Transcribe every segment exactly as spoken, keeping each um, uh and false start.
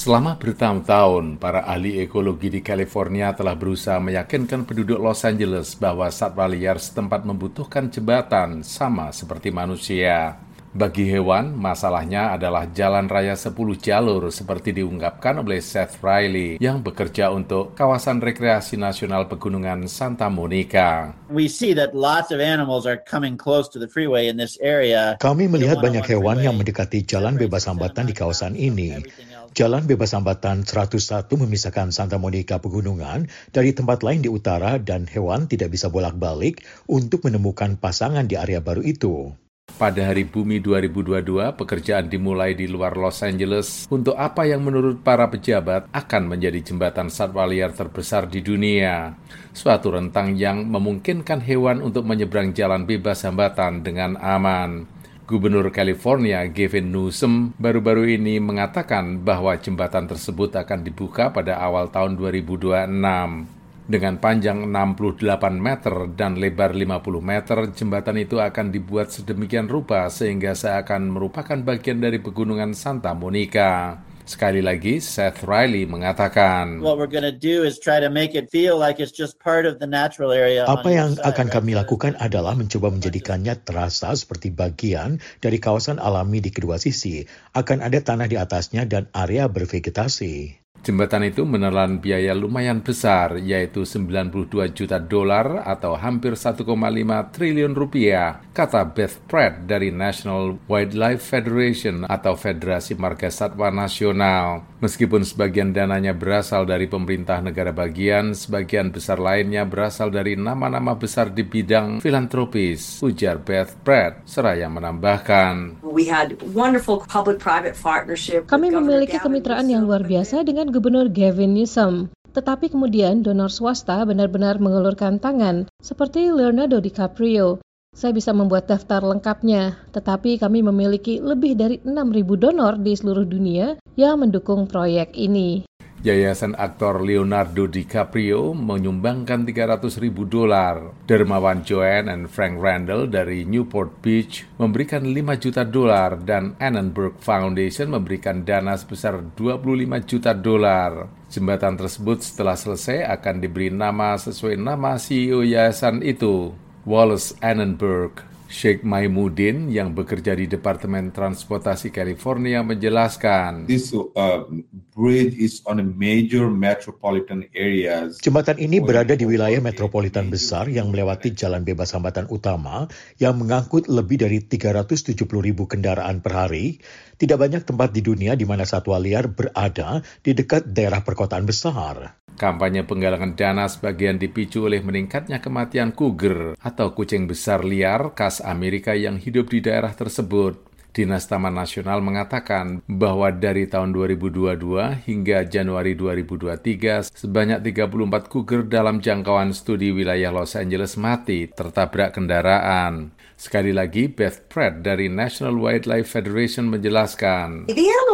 Selama bertahun-tahun, para ahli ekologi di California telah berusaha meyakinkan penduduk Los Angeles bahwa satwa liar setempat membutuhkan jembatan sama seperti manusia. Bagi hewan, masalahnya adalah jalan raya sepuluh jalur seperti diungkapkan oleh Seth Riley yang bekerja untuk kawasan rekreasi nasional pegunungan Santa Monica. We see that lots of animals are coming close to the freeway in this area. Kami melihat banyak hewan yang mendekati jalan bebas hambatan di kawasan ini. Jalan bebas hambatan seratus satu memisahkan Santa Monica pegunungan dari tempat lain di utara dan hewan tidak bisa bolak-balik untuk menemukan pasangan di area baru itu. Pada Hari Bumi dua ribu dua puluh dua, pekerjaan dimulai di luar Los Angeles untuk apa yang menurut para pejabat akan menjadi jembatan satwa liar terbesar di dunia. Suatu rentang yang memungkinkan hewan untuk menyeberang jalan bebas hambatan dengan aman. Gubernur California, Gavin Newsom, baru-baru ini mengatakan bahwa jembatan tersebut akan dibuka pada awal tahun dua ribu dua puluh enam. Dengan panjang enam puluh delapan meter dan lebar lima puluh meter, jembatan itu akan dibuat sedemikian rupa sehingga seakan merupakan bagian dari pegunungan Santa Monica. Sekali lagi, Seth Riley mengatakan, apa yang akan kami lakukan adalah mencoba menjadikannya terasa seperti bagian dari kawasan alami di kedua sisi. Akan ada tanah di atasnya dan area bervegetasi. Jembatan itu menelan biaya lumayan besar, yaitu sembilan puluh dua juta dolar atau hampir satu koma lima triliun rupiah, kata Beth Pratt dari National Wildlife Federation atau Federasi Marga Satwa Nasional. Meskipun sebagian dananya berasal dari pemerintah negara bagian, sebagian besar lainnya berasal dari nama-nama besar di bidang filantropis, ujar Beth Pratt, seraya menambahkan. Kami memiliki kemitraan yang luar biasa dengan Gubernur Gavin Newsom. Tetapi kemudian donor swasta benar-benar mengulurkan tangan, seperti Leonardo DiCaprio. Saya bisa membuat daftar lengkapnya, tetapi kami memiliki lebih dari enam ribu donor di seluruh dunia yang mendukung proyek ini. Yayasan aktor Leonardo DiCaprio menyumbangkan tiga ratus ribu dolar. Dermawan Joanne and Frank Randall dari Newport Beach memberikan lima juta dolar dan Annenberg Foundation memberikan dana sebesar dua puluh lima juta dolar. Jembatan tersebut setelah selesai akan diberi nama sesuai nama C E O yayasan itu, Wallace Annenberg. Sheikh Maimuddin yang bekerja di Departemen Transportasi California menjelaskan. This uh, bridge is on a major metropolitan areas. Jembatan ini berada di wilayah metropolitan besar yang melewati jalan bebas hambatan utama yang mengangkut lebih dari tiga ratus tujuh puluh ribu kendaraan per hari. Tidak banyak tempat di dunia di mana satwa liar berada di dekat daerah perkotaan besar. Kampanye penggalangan dana sebagian dipicu oleh meningkatnya kematian cougar atau kucing besar liar khas Amerika yang hidup di daerah tersebut. Dinas Taman Nasional mengatakan bahwa dari tahun dua ribu dua puluh dua hingga Januari dua ribu dua puluh tiga, sebanyak tiga puluh empat cougar dalam jangkauan studi wilayah Los Angeles mati tertabrak kendaraan. Sekali lagi, Beth Pratt dari National Wildlife Federation menjelaskan.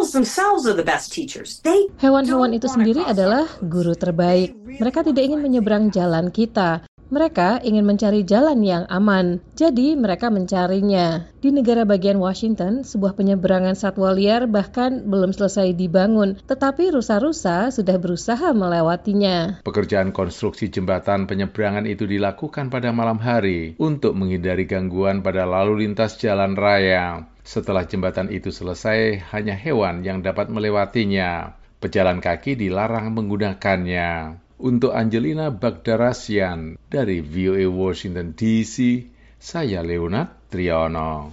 Hewan-hewan itu sendiri adalah guru terbaik. Mereka tidak ingin menyeberang jalan kita. Mereka ingin mencari jalan yang aman, jadi mereka mencarinya. Di negara bagian Washington, sebuah penyeberangan satwa liar bahkan belum selesai dibangun, tetapi rusa-rusa sudah berusaha melewatinya. Pekerjaan konstruksi jembatan penyeberangan itu dilakukan pada malam hari untuk menghindari gangguan pada lalu lintas jalan raya. Setelah jembatan itu selesai, hanya hewan yang dapat melewatinya. Pejalan kaki dilarang menggunakannya. Untuk Angelina Bagdarasyan dari V O A Washington D C, saya Leonard Triono.